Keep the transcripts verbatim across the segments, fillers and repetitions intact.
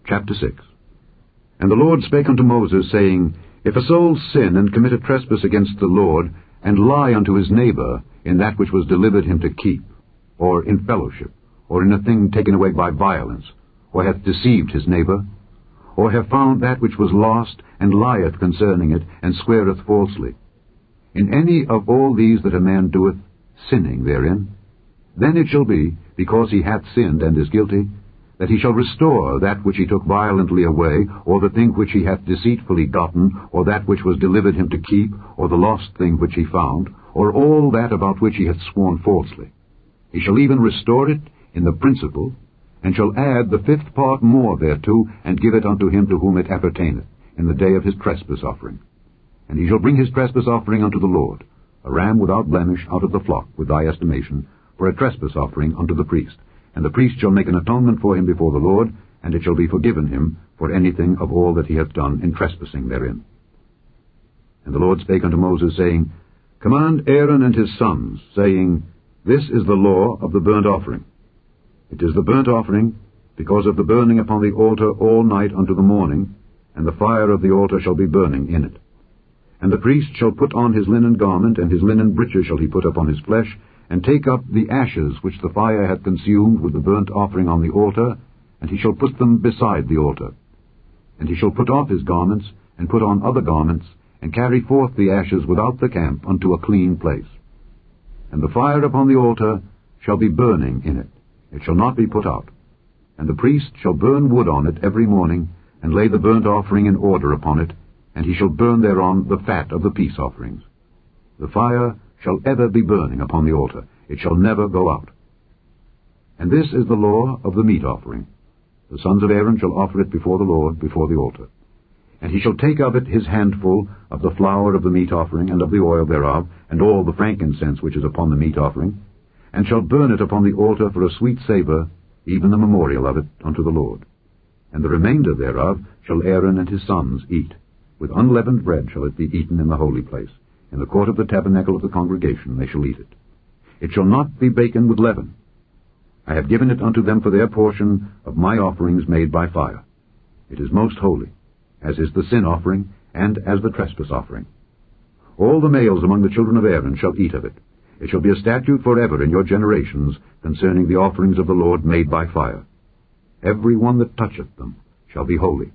Chapter six. And the Lord spake unto Moses, saying, If a soul sin and commit a trespass against the Lord, and lie unto his neighbor in that which was delivered him to keep, or in fellowship, or in a thing taken away by violence, or hath deceived his neighbor, or have found that which was lost, and lieth concerning it, and sweareth falsely, in any of all these that a man doeth, sinning therein, then it shall be, because he hath sinned and is guilty, that he shall restore that which he took violently away, or the thing which he hath deceitfully gotten, or that which was delivered him to keep, or the lost thing which he found, or all that about which he hath sworn falsely. He shall even restore it in the principal, and shall add the fifth part more thereto, and give it unto him to whom it appertaineth, in the day of his trespass offering. And he shall bring his trespass offering unto the Lord, a ram without blemish out of the flock, with thy estimation, for a trespass offering unto the priest. And the priest shall make an atonement for him before the Lord, and it shall be forgiven him for anything of all that he hath done in trespassing therein. And the Lord spake unto Moses, saying, Command Aaron and his sons, saying, This is the law of the burnt offering. It is the burnt offering, because of the burning upon the altar all night unto the morning, and the fire of the altar shall be burning in it. And the priest shall put on his linen garment, and his linen breeches shall he put upon his flesh, and take up the ashes which the fire hath consumed with the burnt offering on the altar, and he shall put them beside the altar. And he shall put off his garments, and put on other garments, and carry forth the ashes without the camp unto a clean place. And the fire upon the altar shall be burning in it, it shall not be put out. And the priest shall burn wood on it every morning, and lay the burnt offering in order upon it, and he shall burn thereon the fat of the peace offerings. The fire shall ever be burning upon the altar, it shall never go out. And this is the law of the meat offering. The sons of Aaron shall offer it before the Lord, before the altar. And he shall take of it his handful of the flour of the meat offering, and of the oil thereof, and all the frankincense which is upon the meat offering, and shall burn it upon the altar for a sweet savour, even the memorial of it unto the Lord. And the remainder thereof shall Aaron and his sons eat. With unleavened bread shall it be eaten in the holy place. In the court of the tabernacle of the congregation they shall eat it. It shall not be baken with leaven. I have given it unto them for their portion of my offerings made by fire. It is most holy, as is the sin offering, and as the trespass offering. All the males among the children of Aaron shall eat of it. It shall be a statute forever in your generations concerning the offerings of the Lord made by fire. Every one that toucheth them shall be holy.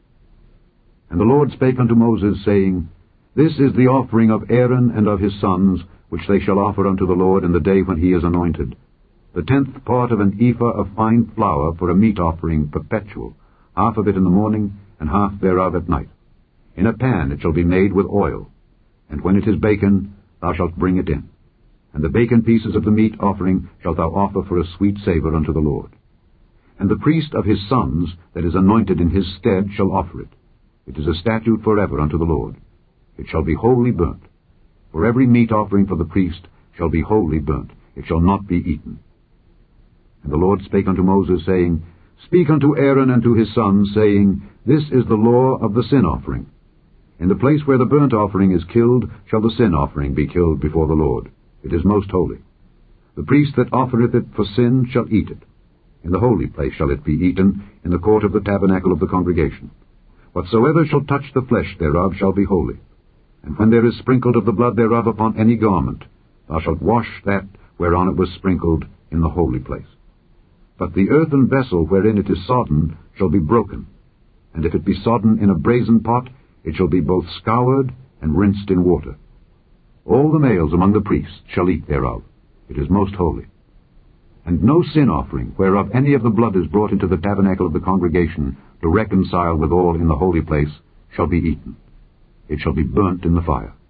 And the Lord spake unto Moses, saying, This is the offering of Aaron and of his sons, which they shall offer unto the Lord in the day when he is anointed. The tenth part of an ephah of fine flour for a meat offering perpetual, half of it in the morning, and half thereof at night. In a pan it shall be made with oil, and when it is baken, thou shalt bring it in. And the baken pieces of the meat offering shalt thou offer for a sweet savour unto the Lord. And the priest of his sons that is anointed in his stead shall offer it. It is a statute forever unto the Lord. It shall be wholly burnt. For every meat offering for the priest shall be wholly burnt. It shall not be eaten. And the Lord spake unto Moses, saying, Speak unto Aaron and to his sons, saying, This is the law of the sin offering. In the place where the burnt offering is killed shall the sin offering be killed before the Lord. It is most holy. The priest that offereth it for sin shall eat it. In the holy place shall it be eaten, in the court of the tabernacle of the congregation. Whatsoever shall touch the flesh thereof shall be holy. And when there is sprinkled of the blood thereof upon any garment, thou shalt wash that whereon it was sprinkled in the holy place. But the earthen vessel wherein it is sodden shall be broken, and if it be sodden in a brazen pot, it shall be both scoured and rinsed in water. All the males among the priests shall eat thereof. It is most holy. And no sin offering, whereof any of the blood is brought into the tabernacle of the congregation, to reconcile with all in the holy place, shall be eaten. It shall be burnt in the fire.